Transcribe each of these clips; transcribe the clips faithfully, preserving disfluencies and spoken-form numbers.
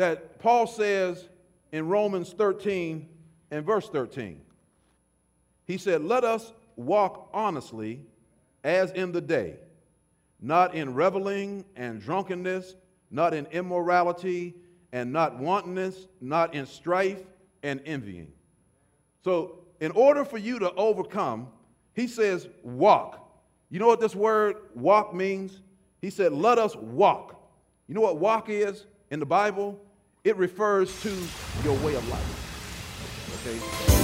that Paul says in Romans thirteen and verse thirteen. He said, let us walk honestly as in the day, not in reveling and drunkenness, not in immorality and not wantonness, not in strife and envying. So in order for you to overcome, he says walk. You know what this word walk means? He said, let us walk. You know what walk is in the Bible? It refers to your way of life. Okay?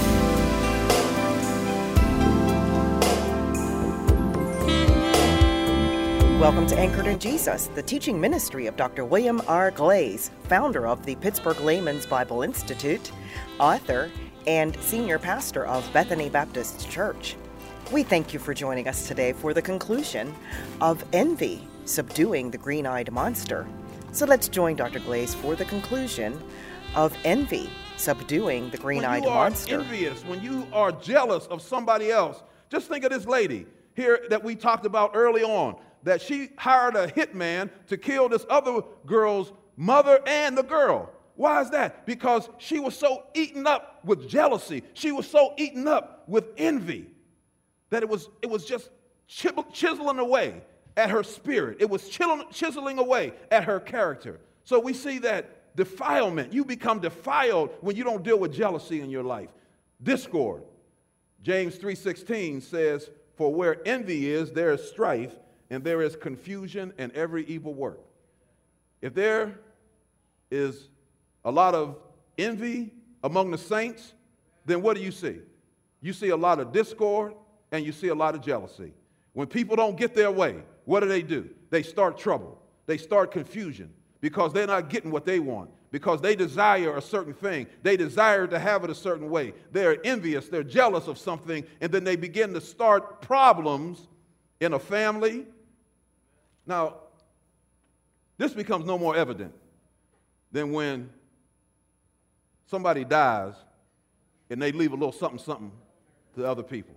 Welcome to Anchored in Jesus, the teaching ministry of Doctor William R. Glaze, founder of the Pittsburgh Layman's Bible Institute, author, and senior pastor of Bethany Baptist Church. We thank you for joining us today for the conclusion of Envy, Subduing the Green-Eyed Monster. So let's join Doctor Glaze for the conclusion of Envy, Subduing the Green-Eyed Monster. When you are envious, when you are jealous of somebody else, just think of this lady here that we talked about early on, that she hired a hitman to kill this other girl's mother and the girl. Why is that? Because she was so eaten up with jealousy. She was so eaten up with envy that it was, it was just chiseling away at her spirit. It was chiseling away at her character. So we see that defilement. You become defiled when you don't deal with jealousy in your life. Discord. James three sixteen says, for where envy is, there is strife, and there is confusion and every evil work. If there is a lot of envy among the saints, then what do you see? You see a lot of discord and you see a lot of jealousy. When people don't get their way, what do they do? They start trouble. They start confusion because they're not getting what they want, because they desire a certain thing. They desire to have it a certain way. They're envious. They're jealous of something, and then they begin to start problems in a family. Now, this becomes no more evident than when somebody dies and they leave a little something, something to other people.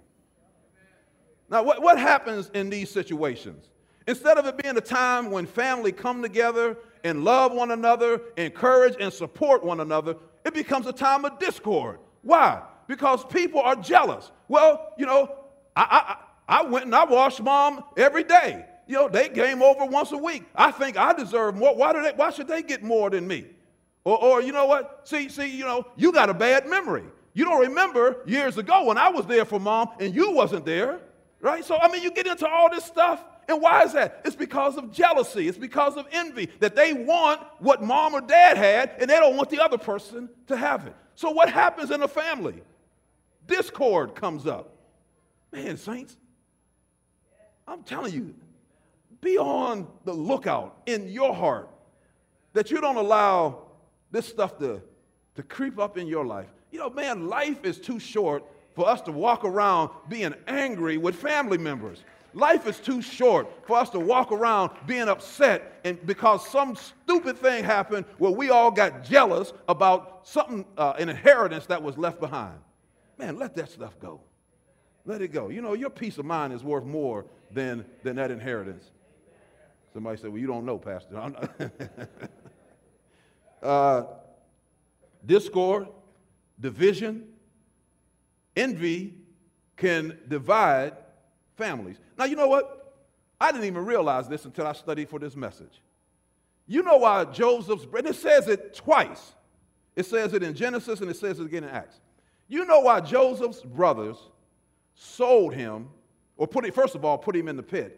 Now, what, what happens in these situations? Instead of it being a time when family come together and love one another, encourage and support one another, it becomes a time of discord. Why? Because people are jealous. Well, you know, I, I, I went and I washed mom every day. You know, they came over once a week. I think I deserve more. Why do they? Why should they get more than me? Or, or you know what? See, see, you know, you got a bad memory. You don't remember years ago when I was there for mom and you wasn't there, right? So, I mean, you get into all this stuff. And why is that? It's because of jealousy. It's because of envy, that they want what mom or dad had and they don't want the other person to have it. So what happens in a family? Discord comes up. Man, saints, I'm telling you, be on the lookout in your heart that you don't allow this stuff to, to creep up in your life. You know, man, life is too short for us to walk around being angry with family members. Life is too short for us to walk around being upset and because some stupid thing happened where we all got jealous about something, uh, an inheritance that was left behind. Man, let that stuff go. Let it go. You know, your peace of mind is worth more than, than that inheritance. Somebody said, well, you don't know, Pastor. I'm not. uh, discord, division, envy can divide families. Now, you know what? I didn't even realize this until I studied for this message. You know why Joseph's, and it says it twice. It says it in Genesis and it says it again in Acts. You know why Joseph's brothers sold him, or put it, first of all, put him in the pit.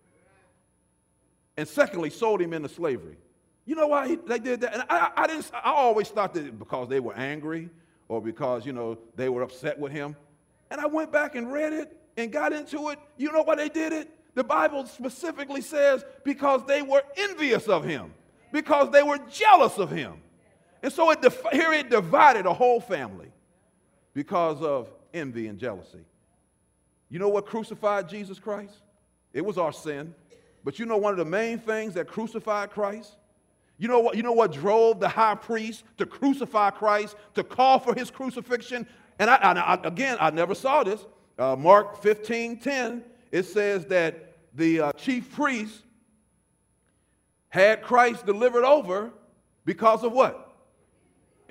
And secondly, sold him into slavery. You know why he, they did that? And I, I, didn't, I always thought that because they were angry or because, you know, they were upset with him. And I went back and read it and got into it. You know why they did it? The Bible specifically says because they were envious of him, because they were jealous of him. And so it def- here it divided a whole family because of envy and jealousy. You know what crucified Jesus Christ? It was our sin. But you know one of the main things that crucified Christ? You know what, you know what drove the high priest to crucify Christ, to call for his crucifixion? And I, I, again, I never saw this. Uh, Mark fifteen ten, it says that the uh, chief priest had Christ delivered over because of what?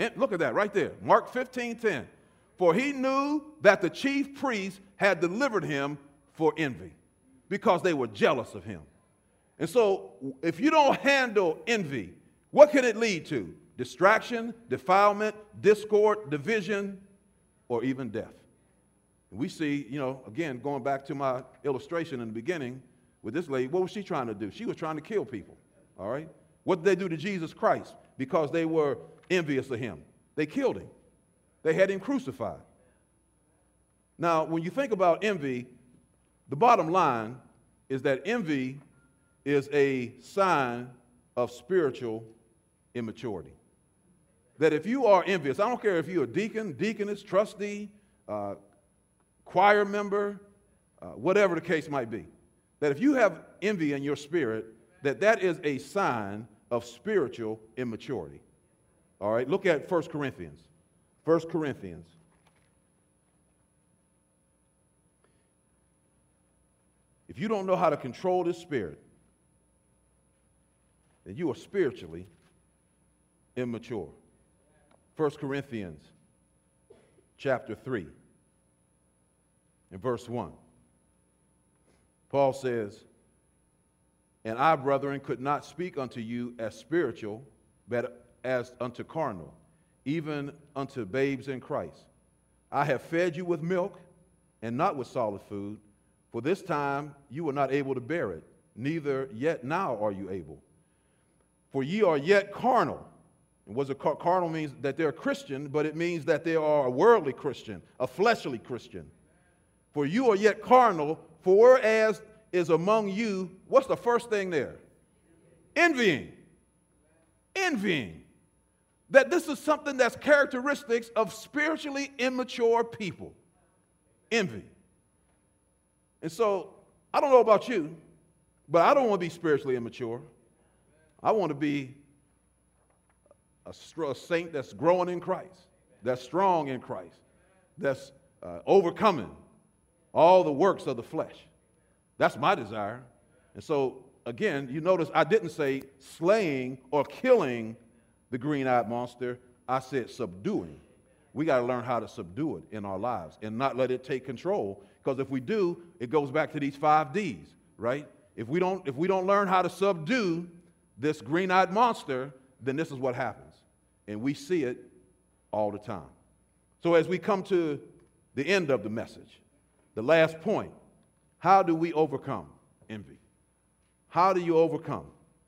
And look at that right there. Mark fifteen ten. For he knew that the chief priests had delivered him for envy, because they were jealous of him. And so if you don't handle envy, what can it lead to? Distraction, defilement, discord, division, or even death. And we see, you know, again, going back to my illustration in the beginning with this lady, what was she trying to do? She was trying to kill people, all right? What did they do to Jesus Christ? Because they were envious of him. They killed him. They had him crucified. Now, when you think about envy, the bottom line is that envy is a sign of spiritual immaturity. That if you are envious, I don't care if you're a deacon, deaconess, trustee, uh, choir member, uh, whatever the case might be, that if you have envy in your spirit, that that is a sign of spiritual immaturity. All right, look at First Corinthians. First Corinthians. If you don't know how to control this spirit, then you are spiritually immature. First Corinthians chapter three and verse one. Paul says, and I, brethren, could not speak unto you as spiritual, but as unto carnal, even unto babes in Christ. I have fed you with milk and not with solid food, for this time you were not able to bear it, neither yet now are you able. For ye are yet carnal. And what does car- carnal means? That they're a Christian, but it means that they are a worldly Christian, a fleshly Christian. For you are yet carnal, for whereas is among you, what's the first thing there? Envying. Envying. That this is something that's characteristics of spiritually immature people. Envy. And so, I don't know about you, but I don't want to be spiritually immature. I want to be a, a saint that's growing in Christ, that's strong in Christ, that's uh, overcoming all the works of the flesh. That's my desire. And so, again, you notice I didn't say slaying or killing the green-eyed monster. I said subduing. We got to learn how to subdue it in our lives and not let it take control. Because if we do, it goes back to these five D's, right? If we don't, if we don't learn how to subdue this green-eyed monster, then this is what happens. And we see it all the time. So as we come to the end of the message, the last point, how do we overcome envy? How do you overcome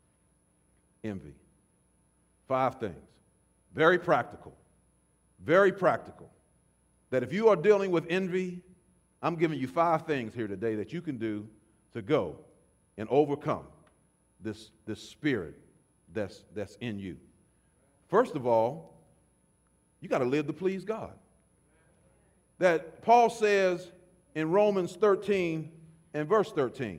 envy? Five things. Very practical. Very practical. That if you are dealing with envy, I'm giving you five things here today that you can do to go and overcome this, this spirit that's, that's in you. First of all, you got to live to please God. That Paul says in Romans thirteen and verse thirteen.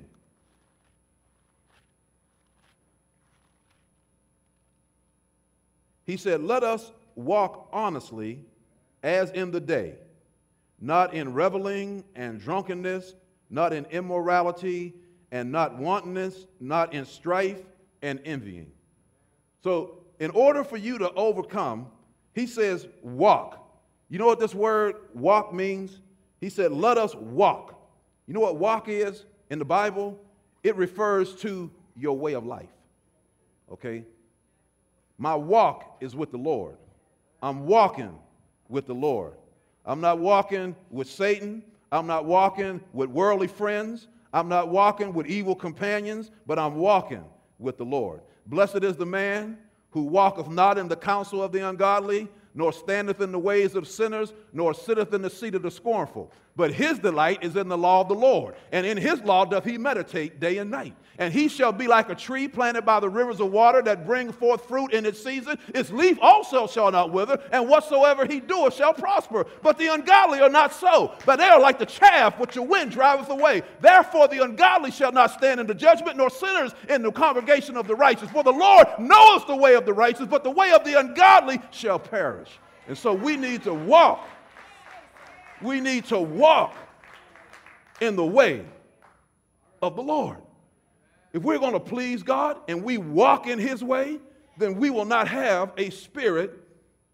He said, let us walk honestly as in the day, not in reveling and drunkenness, not in immorality and not wantonness, not in strife and envying. So in order for you to overcome, he says walk. You know what this word walk means? He said, let us walk. You know what walk is in the Bible? It refers to your way of life. Okay? My walk is with the Lord. I'm walking with the Lord. I'm not walking with Satan. I'm not walking with worldly friends. I'm not walking with evil companions, but I'm walking with the Lord. Blessed is the man who walketh not in the counsel of the ungodly, nor standeth in the ways of sinners, nor sitteth in the seat of the scornful. But his delight is in the law of the Lord, and in his law doth he meditate day and night. And he shall be like a tree planted by the rivers of water that bring forth fruit in its season. Its leaf also shall not wither, and whatsoever he doeth shall prosper. But the ungodly are not so, but they are like the chaff which the wind driveth away. Therefore the ungodly shall not stand in the judgment, nor sinners in the congregation of the righteous. For the Lord knoweth the way of the righteous, but the way of the ungodly shall perish. And so we need to walk. We need to walk in the way of the Lord. If we're going to please God and we walk in his way, then we will not have a spirit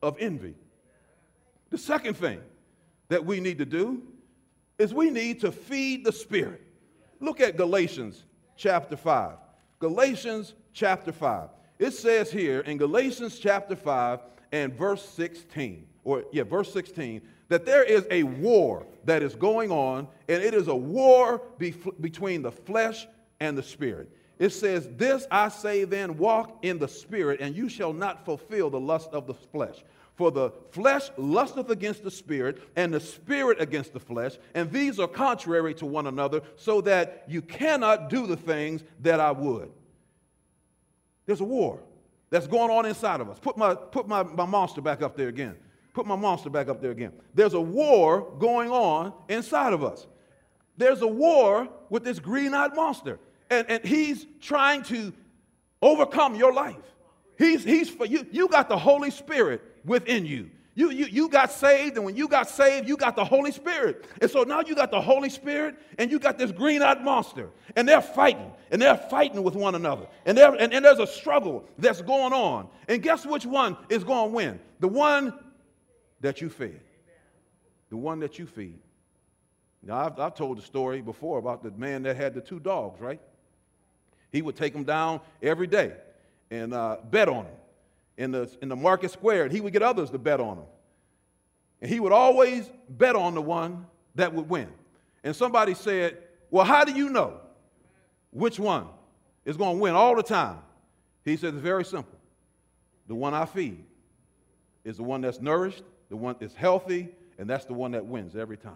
of envy. The second thing that we need to do is we need to feed the Spirit. Look at Galatians chapter five. Galatians chapter five. It says here in Galatians chapter five and verse sixteen, or yeah, verse sixteen, that there is a war that is going on, and it is a war bef- between the flesh and the Spirit. It says, "This I say then, walk in the Spirit, and you shall not fulfill the lust of the flesh. For the flesh lusteth against the Spirit, and the Spirit against the flesh, and these are contrary to one another, so that you cannot do the things that I would." There's a war that's going on inside of us. Put my, put my, my monster back up there again. Put my monster back up there again. There's a war going on inside of us. There's a war with this green-eyed monster, and, and he's trying to overcome your life. He's, he's for you. You got the Holy Spirit within you. You, you. you got saved, and when you got saved, you got the Holy Spirit. And so now you got the Holy Spirit, and you got this green-eyed monster, and they're fighting, and they're fighting with one another. And, and, and there's a struggle that's going on. And guess which one is going to win? The one that you feed. The one that you feed. Now, I've, I've told the story before about the man that had the two dogs, right? He would take them down every day and uh, bet on them in the, in the market square, and he would get others to bet on him. And he would always bet on the one that would win. And somebody said, "Well, how do you know which one is going to win all the time?" He said, "It's very simple. The one I feed is the one that's nourished, the one that's healthy, and that's the one that wins every time."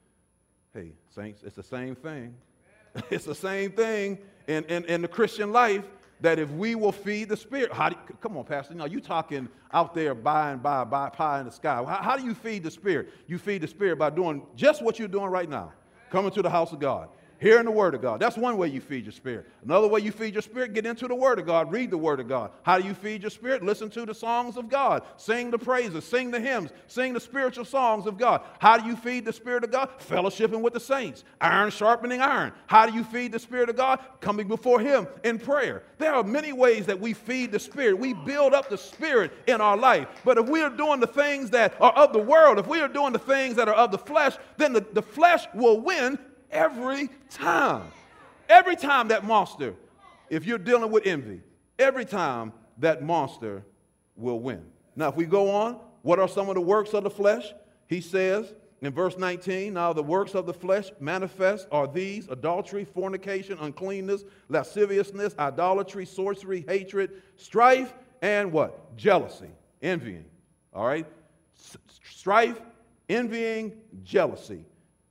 Hey, saints, it's the same thing. It's the same thing in, in, in the Christian life, that if we will feed the Spirit. How do you, come on, Pastor. You know, you talking out there by and by, by pie in the sky. How, how do you feed the Spirit? You feed the Spirit by doing just what you're doing right now, coming to the house of God, hearing the Word of God. That's one way you feed your spirit. Another way you feed your spirit, get into the Word of God, read the Word of God. How do you feed your spirit? Listen to the songs of God, sing the praises, sing the hymns, sing the spiritual songs of God. How do you feed the Spirit of God? Fellowshipping with the saints, iron sharpening iron. How do you feed the Spirit of God? Coming before Him in prayer. There are many ways that we feed the Spirit. We build up the Spirit in our life. But if we are doing the things that are of the world, if we are doing the things that are of the flesh, then the, the flesh will win every time. Every time that monster, if you're dealing with envy, every time that monster will win. Now, if we go on, what are some of the works of the flesh? He says in verse nineteen, "Now the works of the flesh manifest are these: adultery, fornication, uncleanness, lasciviousness, idolatry, sorcery, hatred, strife, and what? Jealousy," envying. All right? S- strife, envying, jealousy.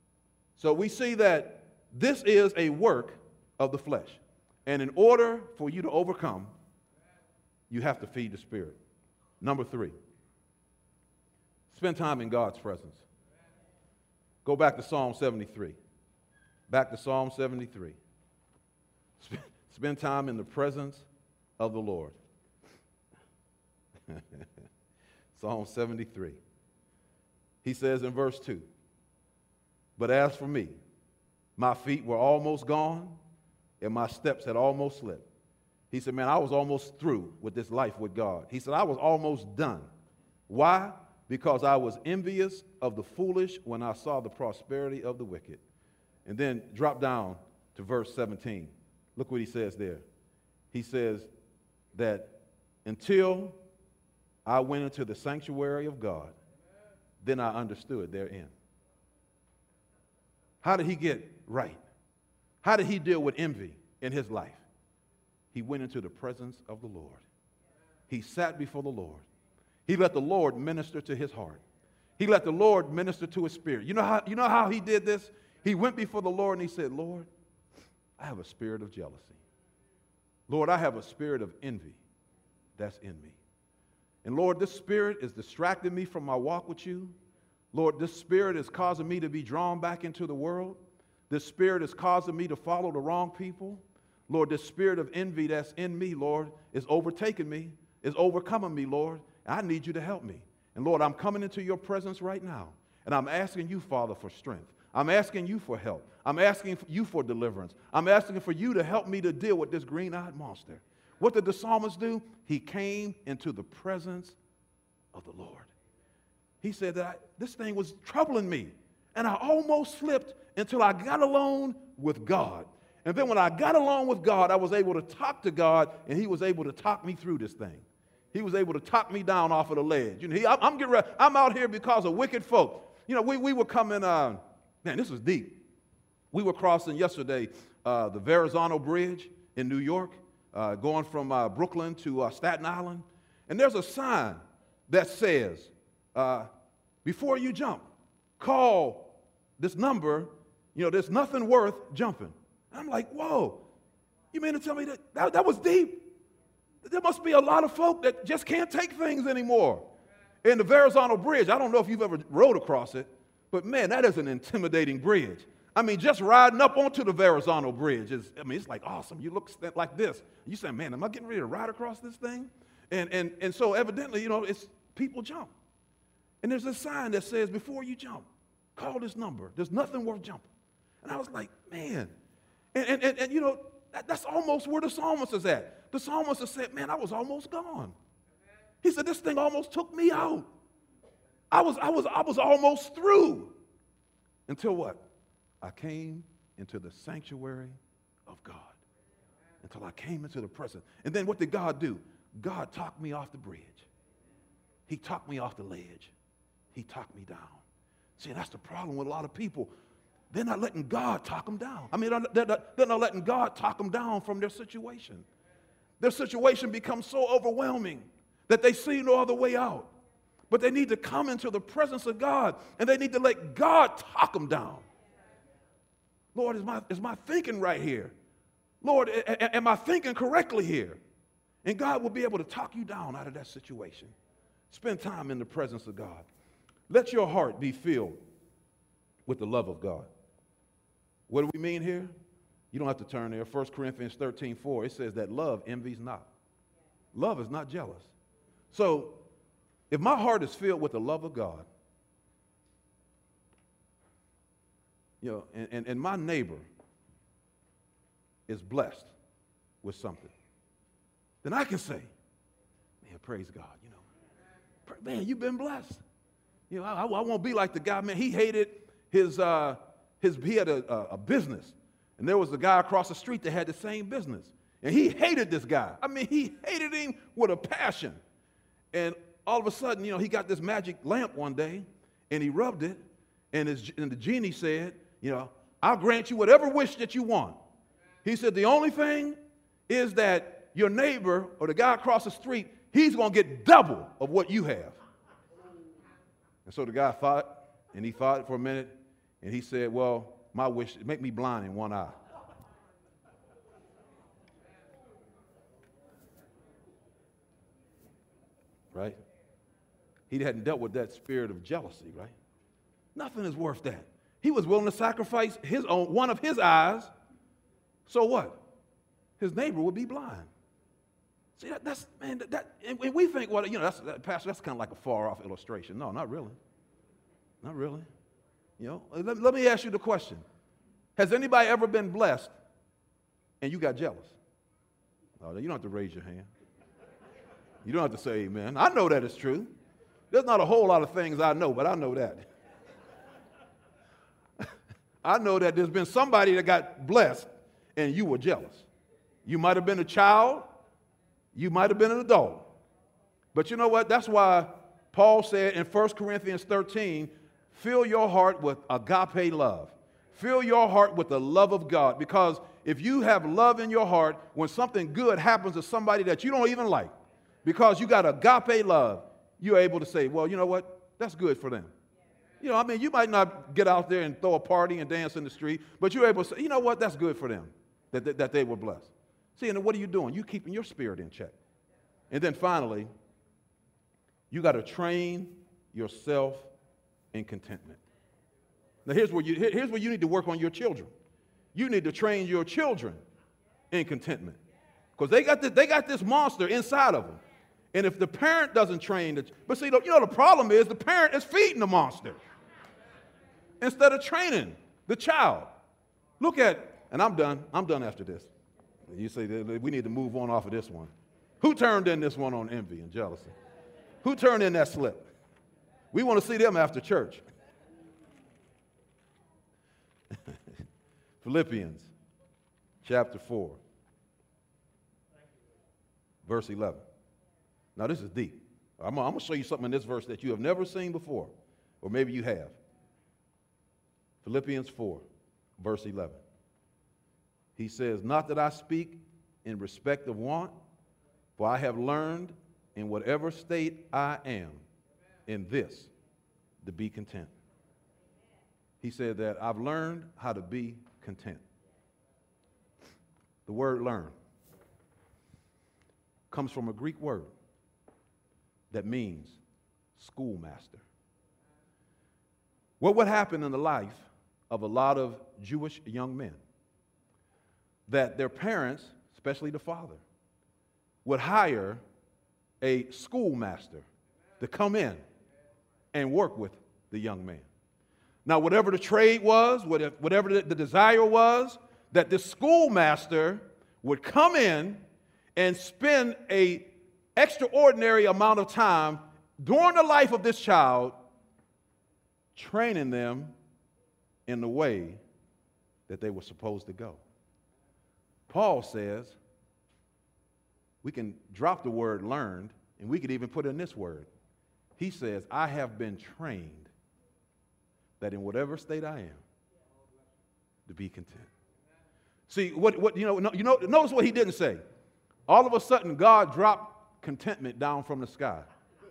So we see that this is a work of the flesh. And in order for you to overcome, you have to feed the Spirit. Number three, spend time in God's presence. Go back to Psalm seventy-three. Back to Psalm seventy-three. Spend time in the presence of the Lord. Psalm seventy-three. He says in verse two, "But as for me, my feet were almost gone, and my steps had almost slipped." He said, man, I was almost through with this life with God. He said, I was almost done. Why? Because I was envious of the foolish when I saw the prosperity of the wicked. And then drop down to verse seventeen. Look what he says there. He says that until I went into the sanctuary of God, then I understood therein. How did he get right? How did he deal with envy in his life? He went into the presence of the Lord. He sat before the Lord. He let the Lord minister to his heart. He let the Lord minister to his spirit. You know how, you know how he did this? He went before the Lord and he said, Lord, I have a spirit of jealousy. Lord, I have a spirit of envy that's in me. And Lord, this spirit is distracting me from my walk with you. Lord, this spirit is causing me to be drawn back into the world. This spirit is causing me to follow the wrong people. Lord, this spirit of envy that's in me, Lord, is overtaking me, is overcoming me, Lord. I need you to help me. And Lord, I'm coming into your presence right now, and I'm asking you, Father, for strength. I'm asking you for help. I'm asking you for deliverance. I'm asking for you to help me to deal with this green-eyed monster. What did the psalmist do? He came into the presence of the Lord. He said that I, this thing was troubling me, and I almost slipped until I got alone with God. And then when I got along with God, I was able to talk to God, and he was able to talk me through this thing. He was able to talk me down off of the ledge. You know, he, I, I'm getting ready, I'm out here because of wicked folk. You know, we, we were coming, uh, man, this was deep. We were crossing yesterday uh, the Verrazano Bridge in New York, uh, going from uh, Brooklyn to uh, Staten Island. And there's a sign that says, uh, before you jump, call this number. You know, there's nothing worth jumping. I'm like, whoa, you mean to tell me that, that that was deep? There must be a lot of folk that just can't take things anymore. In the Verrazano Bridge, I don't know if you've ever rode across it, but man, that is an intimidating bridge. I mean, just riding up onto the Verrazano Bridge is, I mean, it's like awesome. You look like this. You say, man, am I getting ready to ride across this thing? And, and, and so evidently, you know, it's people jump. And there's a sign that says, before you jump, call this number. There's nothing worth jumping. And I was like, man. And, and, and, and you know, that, that's almost where the psalmist is at. The psalmist has said, man, I was almost gone. He said, this thing almost took me out. I was, I was, I was almost through. Until what? I came into the sanctuary of God. Until I came into the presence. And then what did God do? God talked me off the bridge. He talked me off the ledge. He talked me down. See, that's the problem with a lot of people. They're not letting God talk them down. I mean, they're not, they're not letting God talk them down from their situation. Their situation becomes so overwhelming that they see no other way out. But they need to come into the presence of God, and they need to let God talk them down. Lord, is my, is my thinking right here? Lord, a, a, am I thinking correctly here? And God will be able to talk you down out of that situation. Spend time in the presence of God. Let your heart be filled with the love of God. What do we mean here? You don't have to turn there. First Corinthians thirteen four, it says that love envies not. Love is not jealous. So if my heart is filled with the love of God, you know, and, and, and my neighbor is blessed with something, then I can say, man, praise God, you know. Man, you've been blessed. You know, I, I won't be like the guy, man, he hated his, uh, his he had a, a, a business, and there was a guy across the street that had the same business, and he hated this guy. I mean, he hated him with a passion. And all of a sudden, you know, he got this magic lamp one day, and he rubbed it, and, his, and the genie said, you know, I'll grant you whatever wish that you want. He said, the only thing is that your neighbor or the guy across the street, he's going to get double of what you have. And so the guy thought, and he thought for a minute, and he said, well, my wish, make me blind in one eye. Right? He hadn't dealt with that spirit of jealousy, right? Nothing is worth that. He was willing to sacrifice his own, one of his eyes. So what? His neighbor would be blind. See, that, that's, man, that, that and we think, well, you know, that's, that, Pastor, that's kind of like a far-off illustration. No, not really. Not really. You know, let, let me ask you the question. Has anybody ever been blessed and you got jealous? Oh, you don't have to raise your hand. You don't have to say amen. I know that it's true. There's not a whole lot of things I know, but I know that. I know that there's been somebody that got blessed and you were jealous. You might have been a child. You might have been an adult. But you know what? That's why Paul said in First Corinthians thirteen, fill your heart with agape love. Fill your heart with the love of God. Because if you have love in your heart, when something good happens to somebody that you don't even like, because you got agape love, you're able to say, well, you know what? That's good for them. You know, I mean, you might not get out there and throw a party and dance in the street, but you're able to say, you know what? That's good for them, that, that, that they were blessed. See, and then what are you doing? You're keeping your spirit in check. And then finally, you got to train yourself in contentment. Now, here's where, you, here's where you need to work on your children. You need to train your children in contentment. Because they got this, they got this monster inside of them. And if the parent doesn't train the, but see, you know, the problem is the parent is feeding the monster instead of training the child. Look at, and I'm done, I'm done after this. You say we need to move on off of this one. Who turned in this one on envy and jealousy? Who turned in that slip? We want to see them after church. Philippians chapter four, verse eleven. Now this is deep. I'm, I'm going to show you something in this verse that you have never seen before, or maybe you have. Philippians four, verse eleven. He says, not that I speak in respect of want, for I have learned in whatever state I am in this to be content. He said that I've learned how to be content. The word learn comes from a Greek word that means schoolmaster. What would happen in the life of a lot of Jewish young men? That their parents, especially the father, would hire a schoolmaster to come in and work with the young man. Now, whatever the trade was, whatever the desire was, that the schoolmaster would come in and spend an extraordinary amount of time during the life of this child training them in the way that they were supposed to go. Paul says we can drop the word learned, and we could even put in this word. He says, I have been trained that in whatever state I am, to be content. See, what, what you know, you know, notice what he didn't say. All of a sudden, God dropped contentment down from the sky.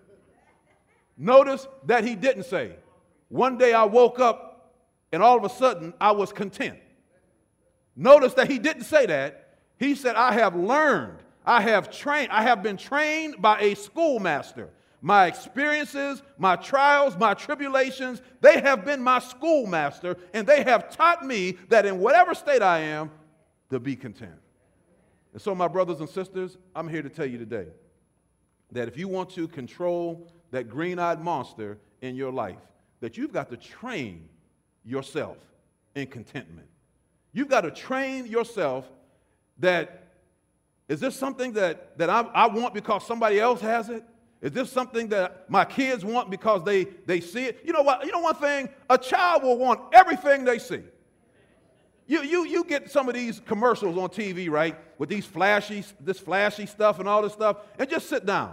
Notice that he didn't say, one day I woke up and all of a sudden I was content. Notice that he didn't say that. He said, I have learned, I have trained, I have been trained by a schoolmaster. My experiences, my trials, my tribulations, they have been my schoolmaster, and they have taught me that in whatever state I am, to be content. And so, my brothers and sisters, I'm here to tell you today that if you want to control that green-eyed monster in your life, that you've got to train yourself in contentment. You've got to train yourself that, is this something that, that I, I want because somebody else has it? Is this something that my kids want because they, they see it? You know what? You know one thing? A child will want everything they see. You, you, you get some of these commercials on T V, right, with these flashy, this flashy stuff and all this stuff, and just sit down.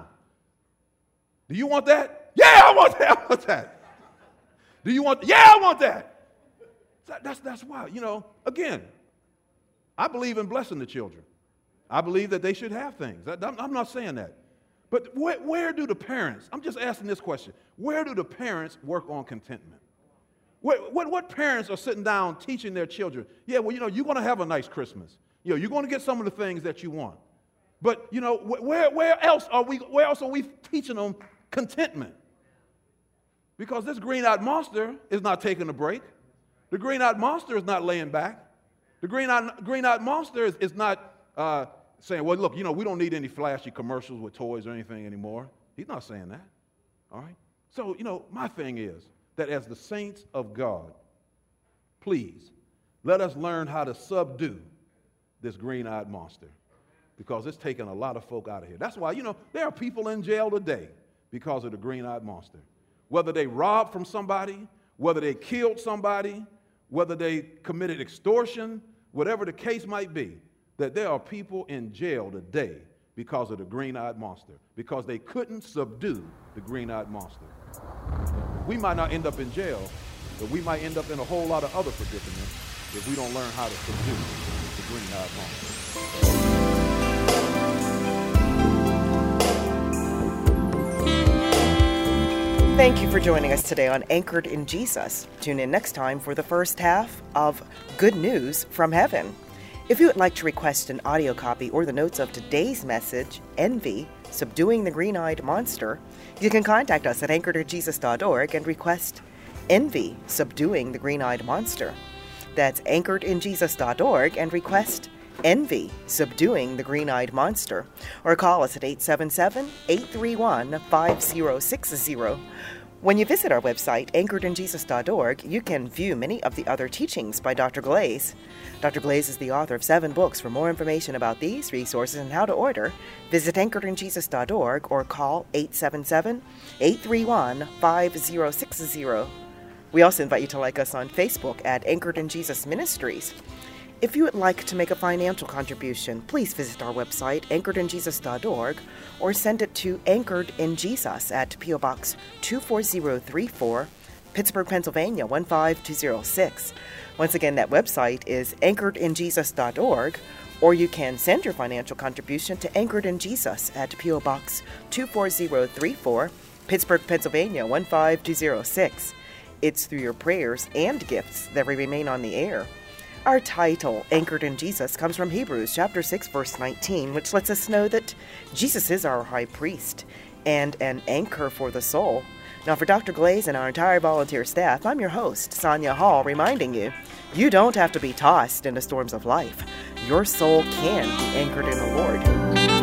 Do you want that? Yeah, I want that. I want that. Do you want? Yeah, I want that. That's, that's why, you know, again, I believe in blessing the children. I believe that they should have things. I'm not saying that. But where, where do the parents, I'm just asking this question, where do the parents work on contentment? Where, what, what parents are sitting down teaching their children, yeah, well, you know, you're going to have a nice Christmas. You know, you're going to get some of the things that you want. But, you know, where, where else are we, where else are we teaching them contentment? Because this green-eyed monster is not taking a break. The green-eyed monster is not laying back. The green-eyed, green-eyed monster is, is not uh, saying, well, look, you know, we don't need any flashy commercials with toys or anything anymore. He's not saying that, all right? So, you know, my thing is that as the saints of God, please, let us learn how to subdue this green-eyed monster because it's taking a lot of folk out of here. That's why, you know, there are people in jail today because of the green-eyed monster. Whether they robbed from somebody, whether they killed somebody, whether they committed extortion, whatever the case might be, that there are people in jail today because of the green-eyed monster, because they couldn't subdue the green-eyed monster. We might not end up in jail, but we might end up in a whole lot of other predicaments if we don't learn how to subdue the green-eyed monster. Thank you for joining us today on Anchored in Jesus. Tune in next time for the first half of Good News from Heaven. If you would like to request an audio copy or the notes of today's message, Envy, Subduing the Green-Eyed Monster, you can contact us at anchored in jesus dot org and request Envy, Subduing the Green-Eyed Monster. That's anchored in jesus dot org and request Envy, Subduing the Green-Eyed Monster. Or call us at eight seven seven, eight three one, five zero six zero. When you visit our website, anchored in jesus dot org, you can view many of the other teachings by Doctor Glaze. Doctor Glaze is the author of seven books. For more information about these resources and how to order, visit anchored in jesus dot org or call eight seven seven, eight three one, five zero six zero. We also invite you to like us on Facebook at Anchored in Jesus Ministries. If you would like to make a financial contribution, please visit our website, anchored in jesus dot org, or send it to Anchored in Jesus at P O Box two four zero three four, Pittsburgh, Pennsylvania one five two zero six. Once again, that website is anchored in jesus dot org, or you can send your financial contribution to Anchored in Jesus at P O Box two four zero three four, Pittsburgh, Pennsylvania one five two zero six. It's through your prayers and gifts that we remain on the air. Our title, Anchored in Jesus, comes from Hebrews chapter six, verse nineteen, which lets us know that Jesus is our high priest and an anchor for the soul. Now, for Doctor Glaze and our entire volunteer staff, I'm your host, Sonia Hall, reminding you, you don't have to be tossed into storms of life. Your soul can be anchored in the Lord.